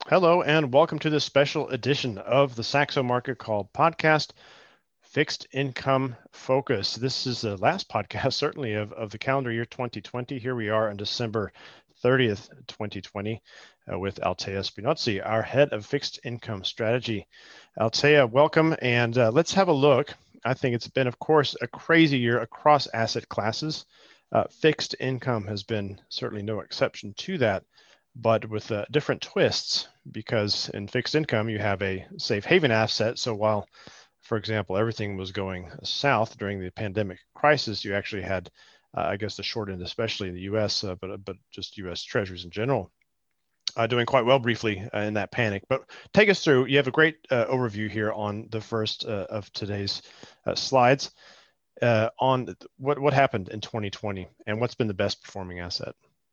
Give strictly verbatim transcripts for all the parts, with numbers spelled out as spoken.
Hello, and welcome to this special edition of the Saxo Market Call podcast, Fixed Income Focus. This is the last podcast, certainly, of, of the calendar year twenty twenty. Here we are on December thirtieth, twenty twenty, uh, with Altea Spinozzi, our head of fixed income strategy. Altea, welcome, and uh, let's have a look. I think it's been, of course, a crazy year across asset classes. Uh, fixed income has been certainly no exception to that, but with uh, different twists, because in fixed income, you have a safe haven asset. So while, for example, everything was going south during the pandemic crisis, you actually had, uh, I guess, the short end, especially in the U S, uh, but but just U S Treasuries in general, uh, doing quite well briefly uh, in that panic. But take us through. You have a great uh, overview here on the first uh, of today's uh, slides uh, on what what happened in twenty twenty and what's been the best performing asset.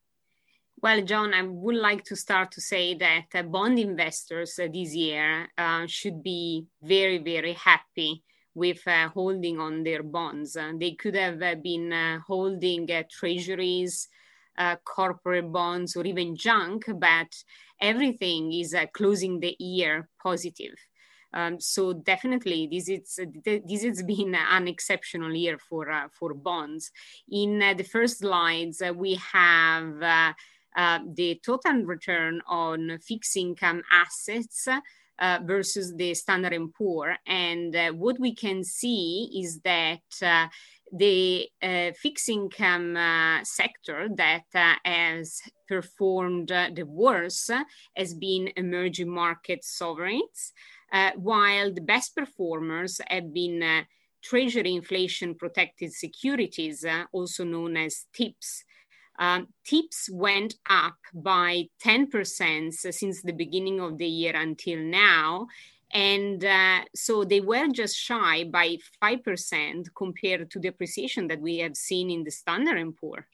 Well, John, I would like to start to say that uh, bond investors uh, this year uh, should be very, very happy with uh, holding on their bonds. Uh, they could have uh, been uh, holding uh, treasuries, uh, corporate bonds, or even junk, but everything is uh, closing the year positive. Um, so definitely, this is this has been an exceptional year for uh, for bonds. In uh, the first slides, uh, we have uh, uh, the total return on fixed income assets uh, versus the Standard and Poor, and uh, what we can see is that uh, the uh, fixed income uh, sector that uh, has performed uh, the worst uh, has been emerging market sovereigns. Uh, while the best performers have been uh, Treasury inflation protected securities, uh, also known as TIPS. Um, TIPS went up by ten percent since the beginning of the year until now. And uh, so they were just shy by five percent compared to the appreciation that we have seen in the Standard and Poor.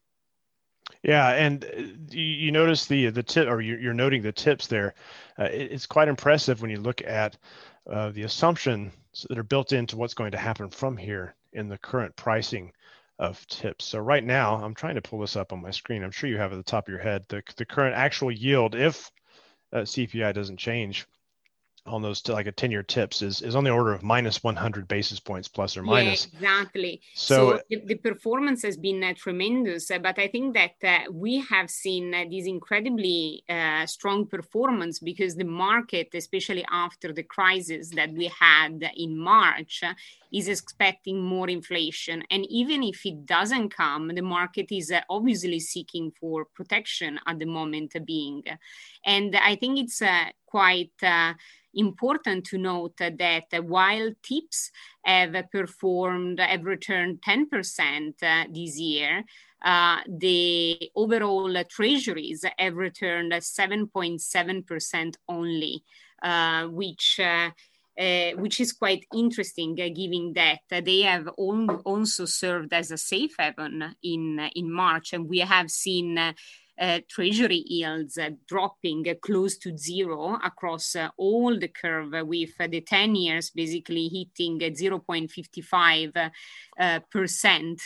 Yeah, and you, you notice the the tip, or you're, you're noting the tips there. Uh, it, it's quite impressive when you look at uh, the assumptions that are built into what's going to happen from here in the current pricing of tips. So right now, I'm trying to pull this up on my screen. I'm sure you have at the top of your head the the current actual yield if uh, C P I doesn't change on those to like a ten-year tips is is on the order of minus one hundred basis points plus or Yeah, minus. exactly. So, So the, the performance has been uh, tremendous, uh, but I think that uh, we have seen uh, this incredibly uh, strong performance because the market, especially after the crisis that we had in March, uh, is expecting more inflation. And even if it doesn't come, the market is uh, obviously seeking for protection at the moment being. And I think it's uh, quite uh, important to note that while TIPS have performed, have returned ten percent uh, this year, uh, the overall uh, treasuries have returned seven point seven percent only, uh, which uh, Uh, which is quite interesting, uh, given that uh, they have al- also served as a safe haven in uh, in March, and we have seen uh, uh, treasury yields uh, dropping uh, close to zero across uh, all the curve, uh, with uh, the ten years basically hitting uh, zero point five five percent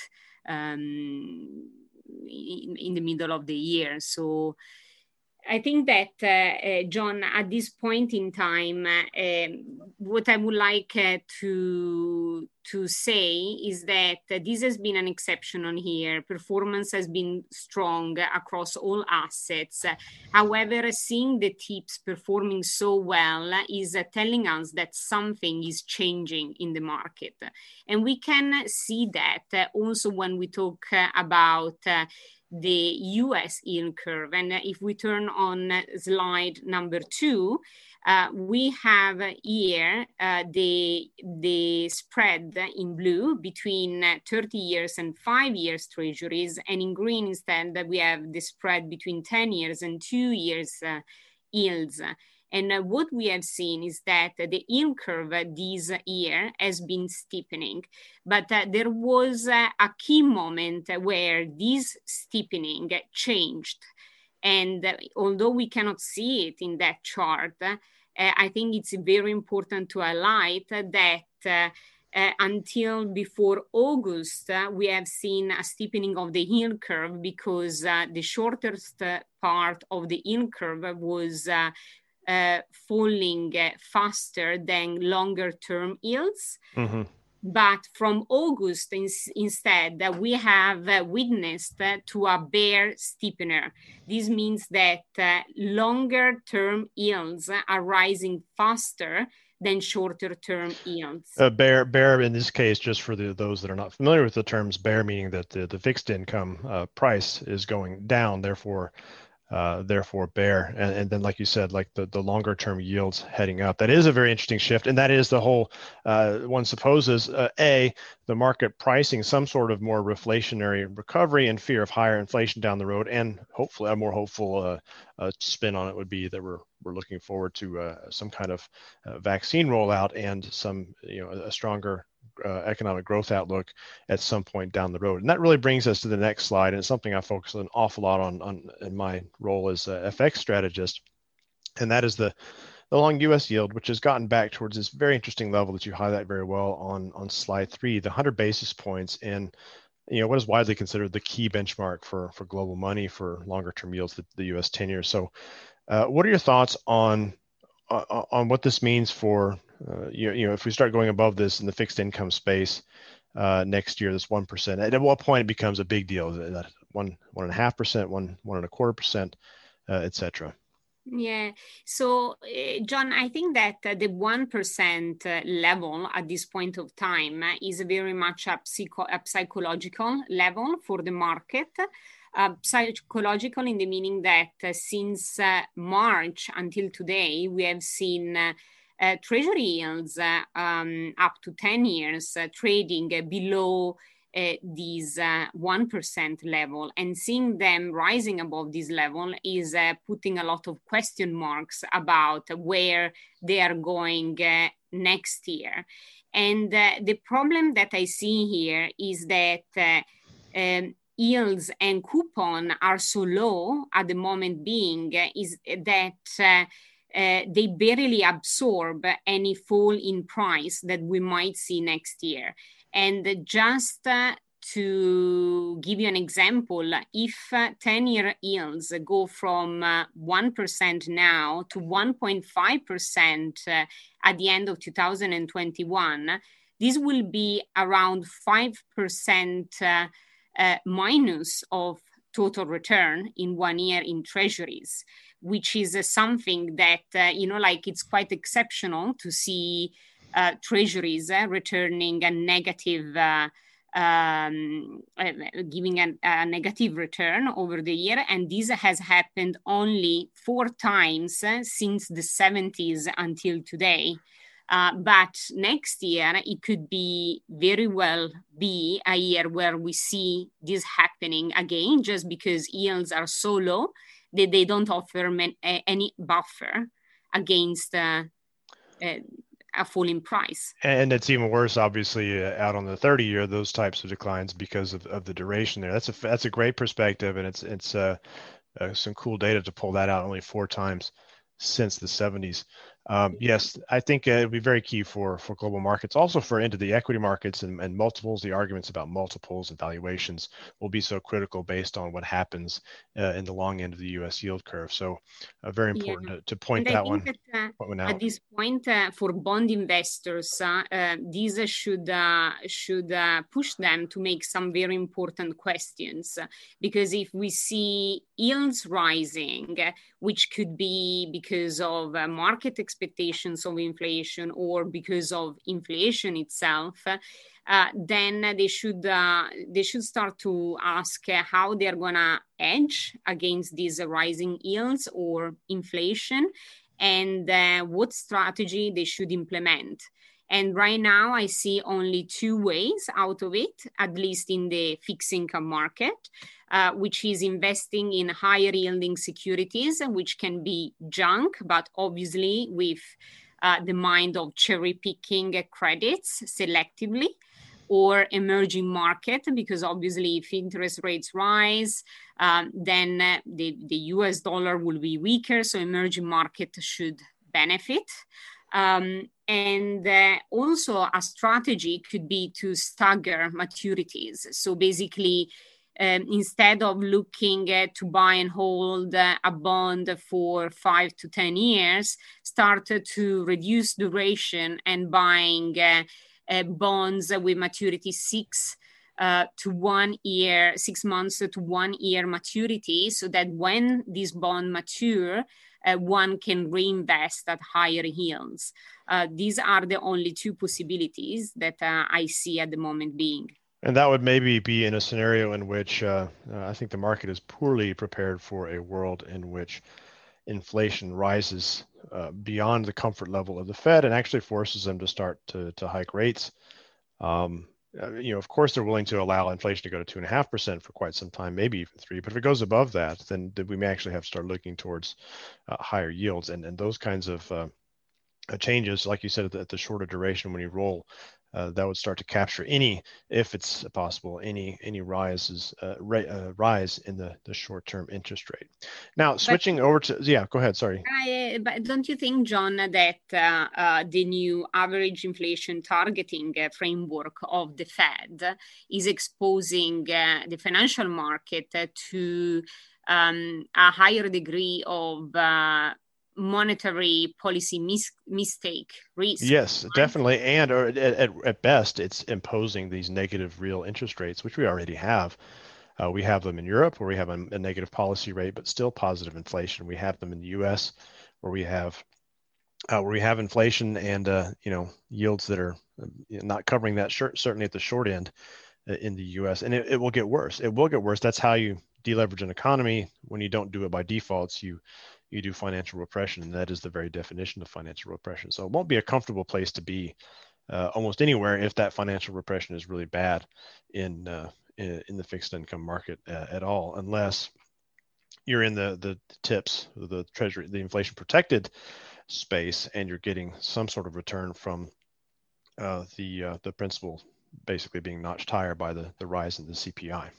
um, in, in the middle of the year. So I think that, uh, uh, John, at this point in time, uh, what I would like uh, to to say is that uh, this has been an exceptional year. Performance has been strong across all assets. Uh, however, seeing the TIPS performing so well is uh, telling us that something is changing in the market. And we can see that uh, also when we talk uh, about uh, the U S yield curve. And if we turn on slide number two, uh, we have here uh, the, the spread in blue between thirty years and five years treasuries, and in green instead we have the spread between ten years and two years uh, yields. And uh, what we have seen is that uh, the yield curve uh, this year has been steepening, but uh, there was uh, a key moment where this steepening changed. And uh, although we cannot see it in that chart, uh, I think it's very important to highlight that uh, Uh, until before August, uh, we have seen a steepening of the yield curve because uh, the shortest uh, part of the yield curve was uh, uh, falling uh, faster than longer term yields. Mm-hmm. But from August in, instead, uh, we have uh, witnessed uh, to a bear steepener. This means that uh, longer term yields are rising faster than shorter term yields. Uh, bear, bear in this case, just for the, those that are not familiar with the terms, bear meaning that the, the fixed income uh, price is going down, therefore Uh, therefore bear. And, and then, like you said, like the, the longer term yields heading up. That is a very interesting shift. And that is the whole, uh, one supposes, uh, A, the market pricing some sort of more reflationary recovery and fear of higher inflation down the road. And hopefully a more hopeful uh, uh, spin on it would be that we're, we're looking forward to uh, some kind of uh, vaccine rollout and some, you know, a stronger Uh, economic growth outlook at some point down the road. And that really brings us to the next slide. And it's something I focus an awful lot on, on in my role as a F X strategist. And that is the, the long U S yield, which has gotten back towards this very interesting level that you highlight very well on, on slide three, the one hundred basis points in, you know, what is widely considered the key benchmark for, for global money for longer term yields, the, the U S ten years. So uh, what are your thoughts on, uh, on what this means for Uh, you, you know, if we start going above this in the fixed income space uh, next year, this one percent, at what point it becomes a big deal? Is that one, one and a half percent, one, one and a quarter percent, uh, et cetera? Yeah. So, uh, John, I think that uh, the one percent uh, level at this point of time uh, is very much a, psycho- a psychological level for the market. Uh, psychological in the meaning that uh, since uh, March until today, we have seen uh, Uh, treasury yields uh, um, up to ten years uh, trading uh, below uh, these uh, one percent level, and seeing them rising above this level is uh, putting a lot of question marks about where they are going uh, next year. And uh, the problem that I see here is that uh, um, yields and coupon are so low at the moment being uh, is that uh, Uh, they barely absorb any fall in price that we might see next year. And just uh, to give you an example, if uh, ten-year yields go from uh, one percent now to one point five percent uh, at the end of two thousand twenty-one, this will be around five percent uh, uh, minus of total return in one year in treasuries, which is uh, something that, uh, you know, like it's quite exceptional to see uh, treasuries uh, returning a negative, uh, um, uh, giving a, a negative return over the year. And this has happened only four times uh, since the seventies until today. Uh, but next year, it could be very well be a year where we see this happening again, just because yields are so low that they don't offer man, uh, any buffer against uh, uh, a falling price. And it's even worse, obviously, uh, out on the thirty year, those types of declines because of, of the duration there. That's a that's a great perspective, and it's it's uh, uh, some cool data to pull that out only four times since the seventies. Um, yes, I think uh, it'll be very key for for global markets, also for into the equity markets and, and multiples. The arguments about multiples and valuations will be so critical based on what happens uh, in the long end of the U S yield curve. So uh, very important yeah. to, to point and that I think one, that, uh, one out. At this point, uh, for bond investors, uh, uh, these uh, should uh, should uh, push them to make some very important questions. Because if we see yields rising, which could be because of uh, market expectations of inflation or because of inflation itself, uh, then they should uh, they should start to ask uh, how they're gonna hedge against these rising yields or inflation, and uh, what strategy they should implement. And right now, I see only two ways out of it, at least in the fixed income market, uh, which is investing in higher yielding securities, which can be junk, but obviously with uh, the mind of cherry picking credits selectively, or emerging market, because obviously if interest rates rise, um, then uh, the, the U S dollar will be weaker, so emerging market should benefit. Um, and uh, also a strategy could be to stagger maturities. So basically um, instead of looking uh, to buy and hold uh, a bond for five to ten years, started to reduce duration and buying uh, uh, bonds with maturity six uh, to one year, six months to one year maturity, so that when this bond mature, uh, one can reinvest at higher yields. Uh, these are the only two possibilities that uh, I see at the moment being. And that would maybe be in a scenario in which uh, uh, I think the market is poorly prepared for a world in which inflation rises uh, beyond the comfort level of the Fed and actually forces them to start to, to hike rates. Um, uh, you know, of course, they're willing to allow inflation to go to two and a half percent for quite some time, maybe even three. But if it goes above that, then, then we may actually have to start looking towards uh, higher yields and and those kinds of uh, changes, like you said, at the, at the shorter duration when you roll. Uh, that would start to capture any, if it's possible, any any rises uh, ra- uh, rise in the, the short-term interest rate. Now, switching but, over to, yeah, go ahead, sorry. I, but don't you think, John, that uh, uh, the new average inflation targeting uh, framework of the Fed is exposing uh, the financial market uh, to um, a higher degree of uh, monetary policy mis- mistake risk? Yes, definitely. And or at, at, at best, it's imposing these negative real interest rates, which we already have. Uh, we have them in Europe where we have a, a negative policy rate, but still positive inflation. We have them in the U S where we have uh, where we have inflation and uh, you know yields that are not covering that, short, certainly at the short end uh, in the U S. And it, it will get worse. It will get worse. That's how you deleverage an economy. When you don't do it by defaults, you you do financial repression, and that is the very definition of financial repression. So it won't be a comfortable place to be uh, almost anywhere if that financial repression is really bad in uh, in, in the fixed income market uh, at all, unless you're in the the tips, the treasury, the inflation protected space, and you're getting some sort of return from uh, the uh, the principal basically being notched higher by the the rise in the C P I.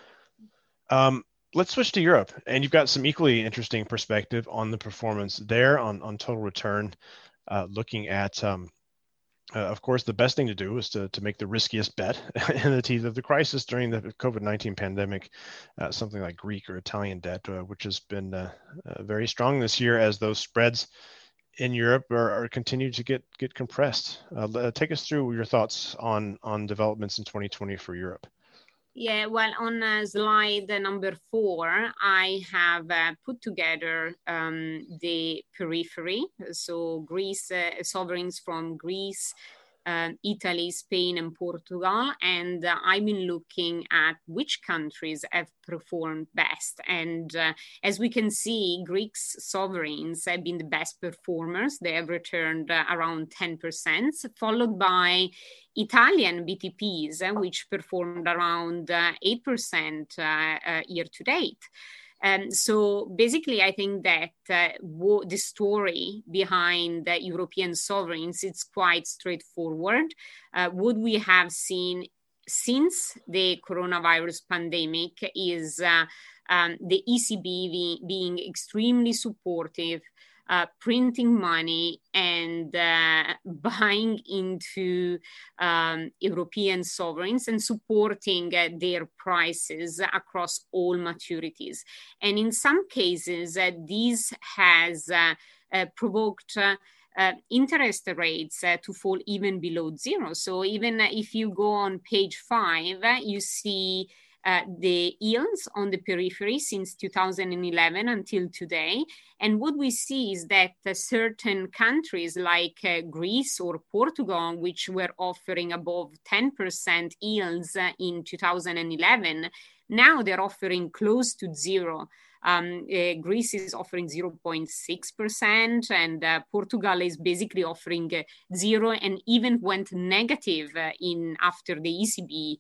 Um, Let's switch to Europe, and you've got some equally interesting perspective on the performance there on, on total return, uh, looking at, um, uh, of course, the best thing to do is to, to make the riskiest bet in the teeth of the crisis during the COVID nineteen pandemic, uh, something like Greek or Italian debt, uh, which has been uh, uh, very strong this year as those spreads in Europe are, are continued to get, get compressed. Uh, take us through your thoughts on, on developments in twenty twenty for Europe. Yeah, well, on uh, slide number four, I have uh, put together um, the periphery. So Greece, uh, sovereigns from Greece, uh, Italy, Spain, and Portugal. And uh, I've been looking at which countries have performed best. And uh, as we can see, Greece's sovereigns have been the best performers. They have returned uh, around ten percent, followed by Italian B T Ps, uh, which performed around uh, eight percent uh, uh, year to date. Um, so basically, I think that uh, wo- the story behind the European sovereigns, it's quite straightforward. Uh, what we have seen since the coronavirus pandemic is uh, um, the E C B be- being extremely supportive, Uh, printing money and uh, buying into um, European sovereigns and supporting uh, their prices across all maturities. And in some cases, uh, this has uh, uh, provoked uh, Uh, interest rates uh, to fall even below zero. So even uh, if you go on page five, uh, you see uh, the yields on the periphery since two thousand eleven until today. And what we see is that uh, certain countries like uh, Greece or Portugal, which were offering above ten percent yields uh, in two thousand eleven, now they're offering close to zero. Um, uh, Greece is offering zero point six percent and uh, Portugal is basically offering uh, zero and even went negative uh, in after the E C B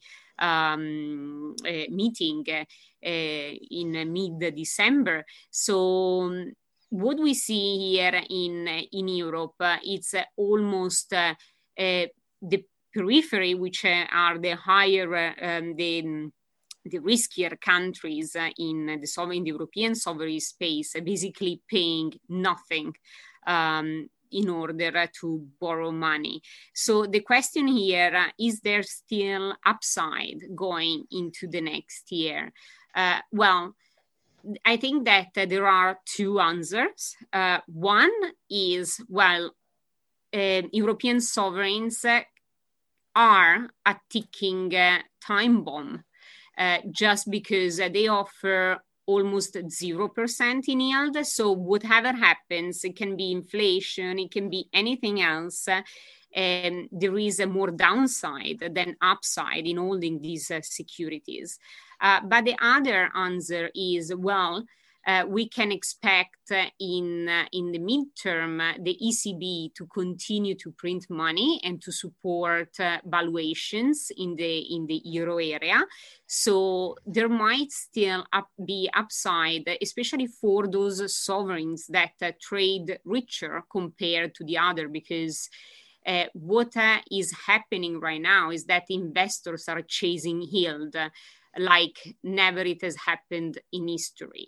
um, uh, meeting uh, uh, in mid-December. So um, what we see here in, uh, in Europe, uh, it's uh, almost uh, uh, the periphery, which uh, are the higher, uh, um, the the riskier countries uh, in the sovereign, in the European sovereign space, uh, basically paying nothing. Um, in order to borrow money. So the question here, uh, is there still upside going into the next year? Uh, well, I think that uh, there are two answers. Uh, one is, well, uh, European sovereigns uh, are a ticking uh, time bomb uh, just because uh, they offer almost zero percent in yield. So whatever happens, it can be inflation, it can be anything else. Uh, and there is a more downside than upside in holding these uh, securities. Uh, but the other answer is, well, uh, we can expect uh, in, uh, in the midterm uh, the E C B to continue to print money and to support uh, valuations in the, in the euro area. So there might still up, be upside, especially for those sovereigns that uh, trade richer compared to the other, because Uh, what uh, is happening right now is that investors are chasing yield uh, like never it has happened in history.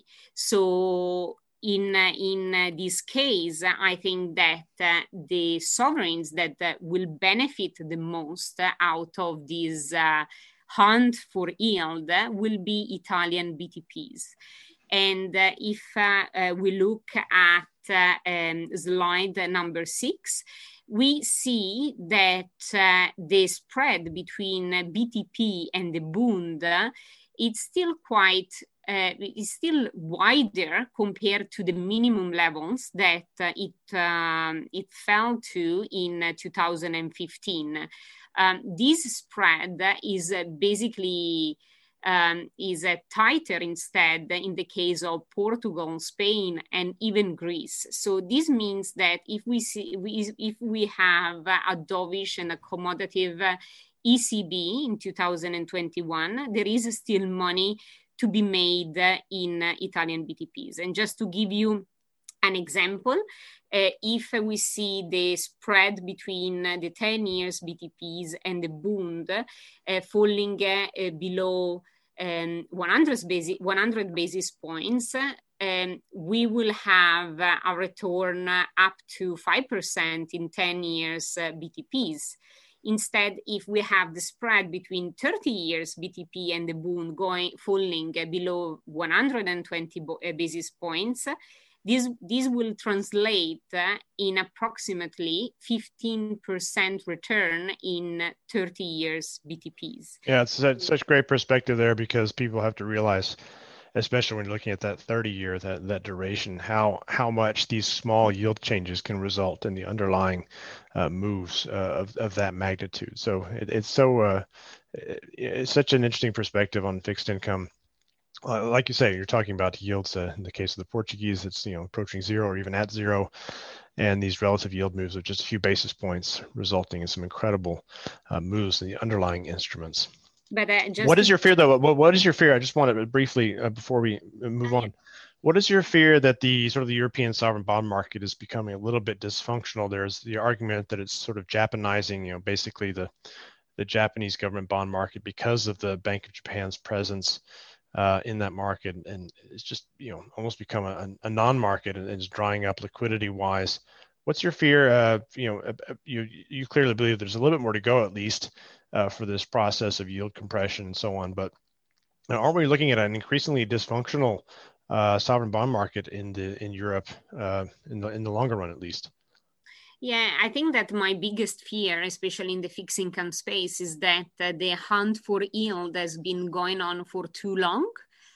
So in, uh, in uh, this case, I think that uh, the sovereigns that uh, will benefit the most out of this uh, hunt for yield will be Italian B T Ps. And uh, if uh, uh, we look at uh, um, slide number six, we see that uh, the spread between uh, B T P and the Bund, uh, it's still quite, uh, it's still wider compared to the minimum levels that uh, it, um, it fell to in uh, two thousand fifteen. Um, this spread is uh, basically Um, is uh, tighter instead in the case of Portugal, Spain, and even Greece. So this means that if we see, we, if we have a dovish and accommodative uh, E C B in two thousand twenty-one, there is still money to be made uh, in uh, Italian B T Ps. And just to give you an example, uh, if we see the spread between uh, the ten years B T Ps and the Bund uh, falling uh, uh, below um, one hundred, basis, one hundred basis points, um, we will have uh, a return uh, up to five percent in ten years uh, B T Ps. Instead, if we have the spread between thirty years B T P and the Bund going falling uh, below one hundred twenty bo- uh, basis points, This, this will translate uh, in approximately fifteen percent return in thirty years B T Ps. Yeah, it's such, such great perspective there, because people have to realize, especially when you're looking at that thirty year, that, that duration, how, how much these small yield changes can result in the underlying uh, moves uh, of, of that magnitude. So it, it's so, uh, it, it's such an interesting perspective on fixed income. Uh, like you say, you're talking about yields. Uh, in the case of the Portuguese, it's you know approaching zero or even at zero, and these relative yield moves of just a few basis points, resulting in some incredible uh, moves in the underlying instruments. But uh, just what is your fear, though? What, what is your fear? I just want to briefly uh, before we move on. What is your fear that the sort of the European sovereign bond market is becoming a little bit dysfunctional? There's the argument that it's sort of Japanizing, you know, basically the the Japanese government bond market because of the Bank of Japan's presence Uh, in that market, and it's just you know almost become a, a non-market, and it's drying up liquidity wise. What's your fear? Uh, you know, uh, you you clearly believe there's a little bit more to go, at least uh, for this process of yield compression and so on. But aren't we looking at an increasingly dysfunctional uh, sovereign bond market in the in Europe uh, in the in the longer run, at least? Yeah, I think that my biggest fear, especially in the fixed income space, is that uh, the hunt for yield has been going on for too long.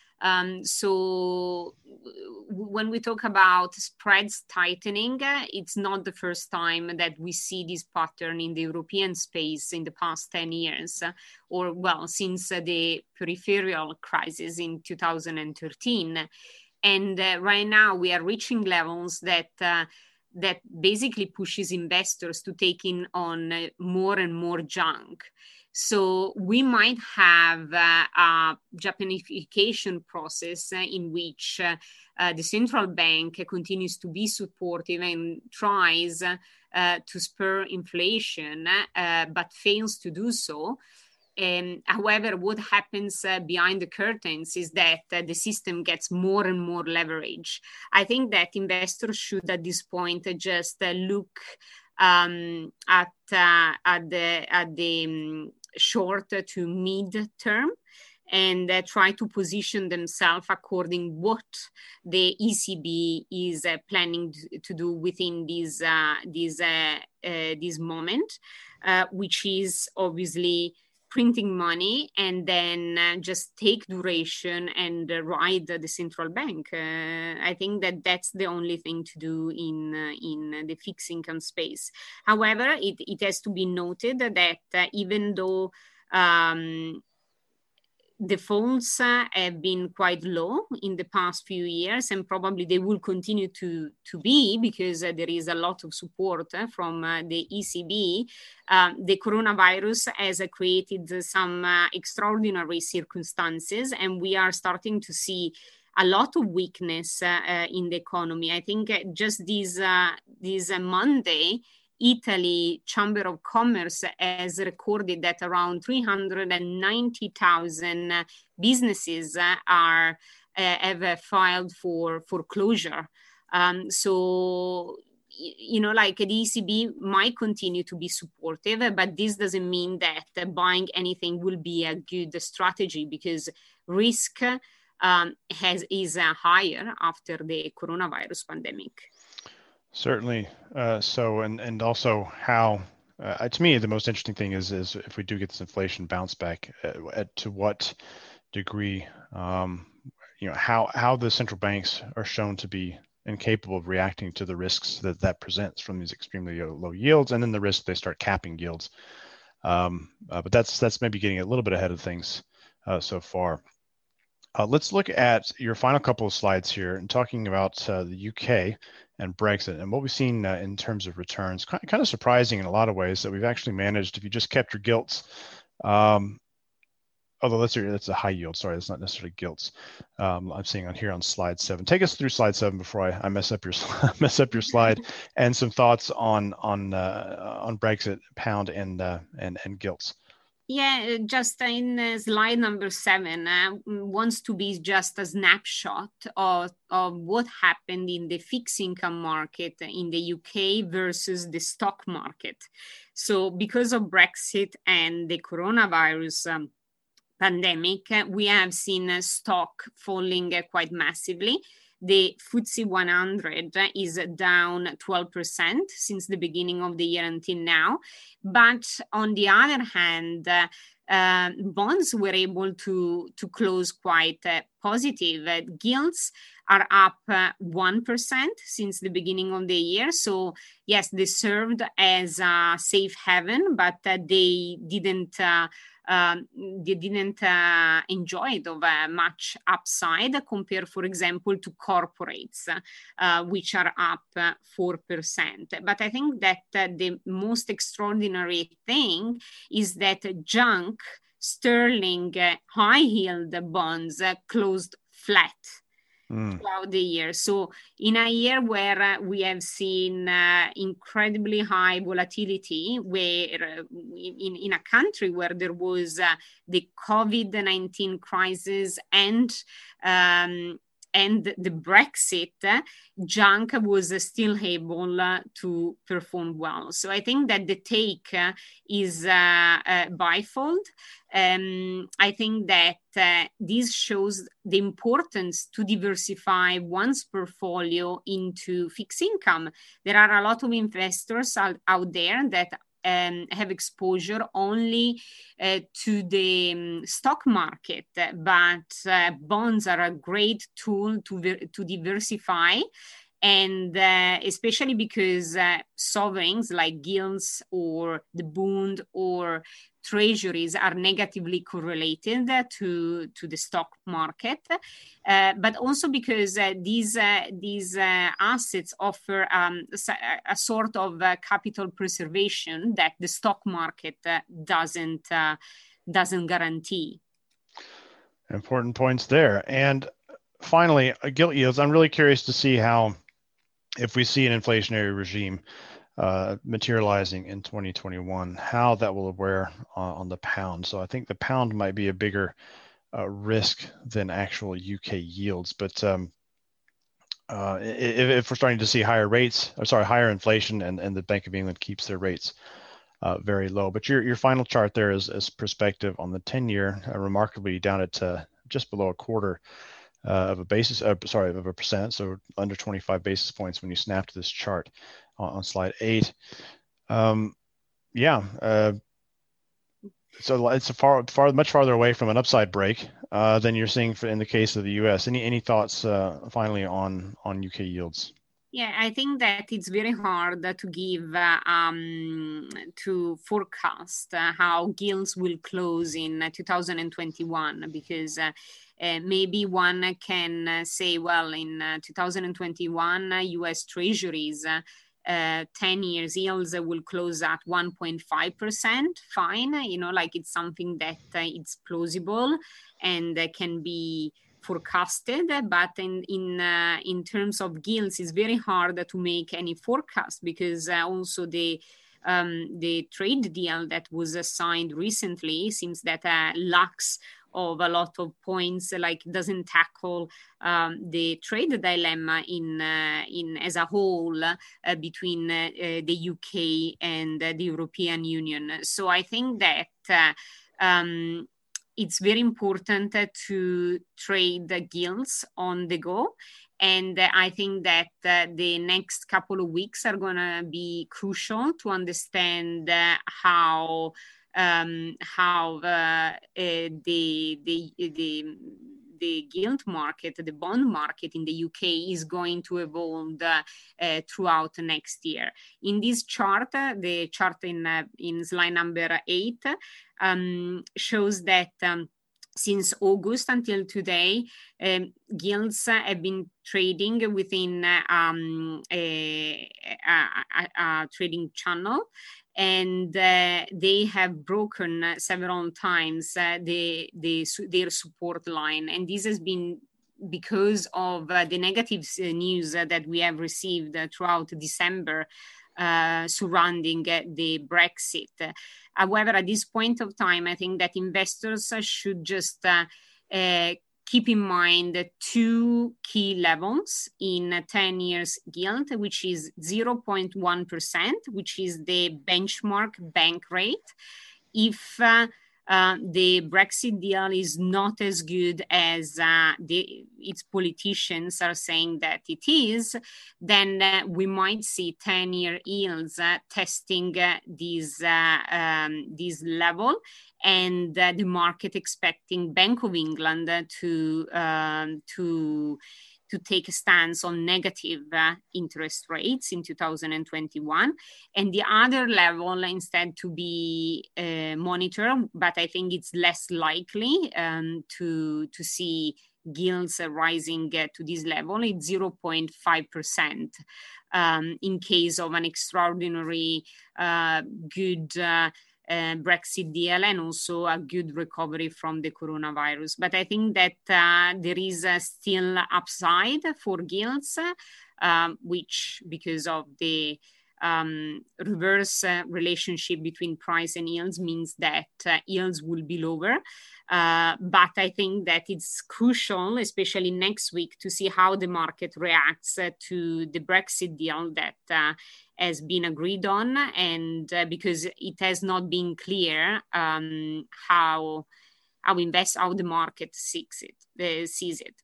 Um, so when we talk about spreads tightening, uh, it's not the first time that we see this pattern in the European space in the past ten years, uh, or well, since uh, the peripheral crisis in two thousand thirteen. And uh, right now we are reaching levels that uh, that basically pushes investors to take in on uh, more and more junk. So we might have uh, a Japanification process uh, in which uh, uh, the central bank continues to be supportive and tries uh, to spur inflation, uh, but fails to do so. Um, however, what happens uh, behind the curtains is that uh, the system gets more and more leverage. I think that investors should, at this point, uh, just uh, look um, at uh, at the at the um, short to mid term, and uh, try to position themselves according what the E C B is uh, planning to do within this uh, this uh, uh, this moment, uh, which is obviously printing money and then uh, just take duration and uh, ride the central bank. Uh, I think that that's the only thing to do in uh, in the fixed income space. However, it, it has to be noted that uh, even though um, defaults uh, have been quite low in the past few years, and probably they will continue to, to be, because uh, there is a lot of support uh, from uh, the E C B. Um, the coronavirus has uh, created some uh, extraordinary circumstances, and we are starting to see a lot of weakness uh, uh, in the economy. I think uh, just this, uh, this uh, Monday, Italy Chamber of Commerce has recorded that around three hundred ninety thousand businesses are uh, have filed for foreclosure. Um, so, you know, like the E C B might continue to be supportive, but this doesn't mean that buying anything will be a good strategy, because risk um, has is uh, higher after the coronavirus pandemic. Certainly. Uh, so, and and also how, uh, to me, the most interesting thing is is if we do get this inflation bounce back, uh, at, to what degree, um, you know, how how the central banks are shown to be incapable of reacting to the risks that that presents from these extremely low, low yields, and then the risk they start capping yields. Um, uh, but that's that's maybe getting a little bit ahead of things uh, so far. Uh, let's look at your final couple of slides here and talking about uh, the U K and Brexit and what we've seen uh, in terms of returns. Kind of, kind of surprising in a lot of ways that we've actually managed, if you just kept your gilts, um, although that's a, that's a high yield, sorry, that's not necessarily gilts. Um, I'm seeing on here on slide seven. Take us through slide seven before I, I mess up your mess up your slide, and some thoughts on on uh, on Brexit, pound, and uh, and and gilts. Yeah, just in uh, slide number seven, uh, wants to be just a snapshot of, of what happened in the fixed income market in the U K versus the stock market. So because of Brexit and the coronavirus um, pandemic, uh, we have seen uh, stock falling uh, quite massively. The F T S E one hundred is down twelve percent since the beginning of the year until now. But on the other hand, uh, uh, bonds were able to, to close quite uh, positive. Uh, gilts are up uh, one percent since the beginning of the year. So yes, they served as a safe haven, but uh, they didn't uh, Um, they didn't uh, enjoy it of uh, much upside compared, for example, to corporates, uh, which are up uh, four percent. But I think that uh, the most extraordinary thing is that junk sterling uh, high yield bonds uh, closed flat throughout the year. So in a year where uh, we have seen uh, incredibly high volatility, where uh, in, in a country where there was uh, the COVID nineteen crisis and um, and the Brexit, uh, junk was uh, still able uh, to perform well. So I think that the take uh, is uh, uh, bifold. Um, I think that uh, this shows the importance to diversify one's portfolio into fixed income. There are a lot of investors out, out there that Um, have exposure only uh, to the um, stock market, but uh, bonds are a great tool to ver- to diversify, and uh, especially because uh, sovereigns like gilts or the Bund or treasuries are negatively correlated to, to the stock market, uh, but also because uh, these uh, these uh, assets offer um, a, a sort of uh, capital preservation that the stock market uh, doesn't uh, doesn't guarantee. Important points there. And finally, uh, gilt yields. I'm really curious to see how, if we see an inflationary regime, uh, materializing in twenty twenty-one, how that will wear on, on the pound. So I think the pound might be a bigger uh, risk than actual U K yields. But um, uh, if, if we're starting to see higher rates, or sorry, higher inflation, and, and the Bank of England keeps their rates uh, very low. But your your final chart there is, is perspective on the ten-year, uh, remarkably down at uh, just below a quarter uh, of a basis, uh, sorry, of a percent, so under twenty-five basis points when you snap to this chart on, on slide eight. Um, yeah, uh, so it's a far, far, much farther away from an upside break uh, than you're seeing for, in the case of the U S. Any any thoughts uh, finally on on U K yields? Yeah, I think that it's very hard to give, uh, um, to forecast uh, how gilts will close in uh, two thousand twenty-one, because uh, uh, maybe one can uh, say, well, in uh, two thousand twenty-one, uh, U S Treasuries, uh, uh, ten years yields will close at one point five percent. Fine, you know, like it's something that uh, it's plausible and uh, can be forecasted, but in in uh, in terms of gilts, it's very hard to make any forecast, because uh, also the um, the trade deal that was uh, signed recently seems that uh, lacks of a lot of points, like doesn't tackle um, the trade dilemma in uh, in as a whole uh, between uh, uh, the U K and uh, the European Union. So I think that uh, um, it's very important uh, to trade the gilts on the go. And uh, I think that uh, the next couple of weeks are going to be crucial to understand uh, how um, how uh, uh, the, the, the, the gilt market, the bond market in the U K is going to evolve uh, uh, throughout next year. In this chart, uh, the chart in, uh, in slide number eight, um, shows that um, since August until today, um, gilts have been trading within uh, um, a, a, a, a trading channel, and uh, they have broken uh, several times uh, the, the, their support line. And this has been because of uh, the negative news uh, that we have received uh, throughout December uh, surrounding uh, the Brexit. However, at this point of time, I think that investors should just uh, uh, keep in mind two key levels in ten years gilt, which is zero point one percent, which is the benchmark bank rate. If uh, uh, the Brexit deal is not as good as uh, the, its politicians are saying that it is, then uh, we might see ten-year yields uh, testing uh, this, uh, um, this level, and uh, the market expecting Bank of England to um, to to take a stance on negative uh, interest rates in two thousand twenty-one, and the other level instead to be uh, monitored, but I think it's less likely um, to to see gilts uh, rising uh, to this level. It's zero point five percent um, in case of an extraordinary uh, good uh, Uh, Brexit deal, and also a good recovery from the coronavirus. But I think that uh, there is uh, still upside for gilts, uh, which because of the um, reverse uh, relationship between price and yields means that uh, yields will be lower. Uh, but I think that it's crucial, especially next week, to see how the market reacts uh, to the Brexit deal that uh, has been agreed on, and uh, because it has not been clear um, how how invest how the market sees it uh, sees it.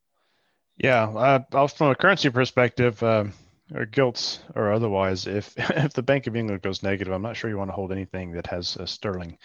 Yeah, uh, from a currency perspective, uh, or gilts or otherwise, if if the Bank of England goes negative, I'm not sure you want to hold anything that has uh, sterling.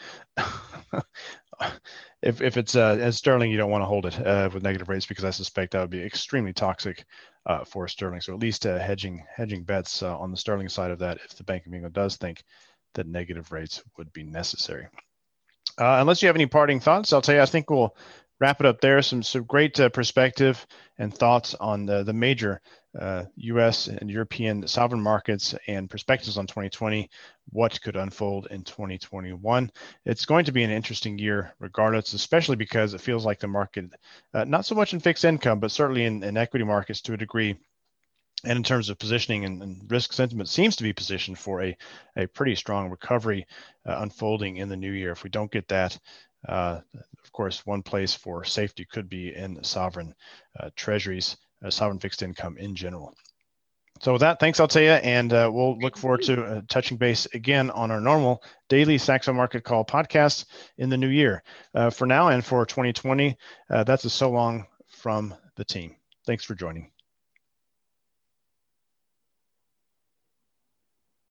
if if it's uh, as sterling, you don't want to hold it uh, with negative rates, because I suspect that would be extremely toxic uh, for sterling. So at least uh, hedging hedging bets uh, on the sterling side of that, if the Bank of England does think that negative rates would be necessary. Uh, unless you have any parting thoughts, I'll tell you, I think we'll wrap it up there. Some some great uh, perspective and thoughts on the, the major uh, U S and European sovereign markets and perspectives on twenty twenty, what could unfold in twenty twenty-one. It's going to be an interesting year regardless, especially because it feels like the market, uh, not so much in fixed income, but certainly in, in equity markets to a degree, And in terms of positioning and, and risk sentiment, seems to be positioned for a, a pretty strong recovery uh, unfolding in the new year. If we don't get that, uh, of course, one place for safety could be in sovereign uh, treasuries, uh, sovereign fixed income in general. So with that, thanks, Althea, and uh, we'll look forward to uh, touching base again on our normal daily Saxo Market Call podcast in the new year. Uh, for now and for twenty twenty, uh, that's a so long from the team. Thanks for joining.